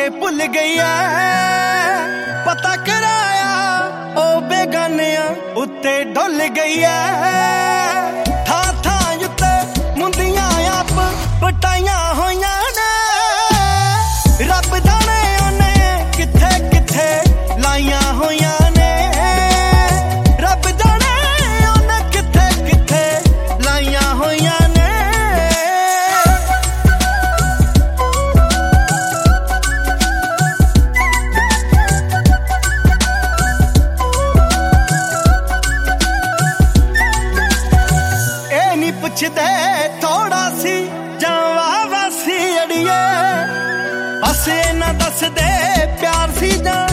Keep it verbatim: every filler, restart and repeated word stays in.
के भुल गई है पता कराया ओ बेगानिया उत्ते डुल गई है था था उत्ते मुंदियां आप पटाइया होइयां ने रब जाने ओने किथे किथे लाइयां होइयां ने रब जाने ओने किथे किथे लाइयां होइयां ने ए नी पुछदे थोड़ा सी जावा वासी अड़िए असे ना दस दे प्यार सी जा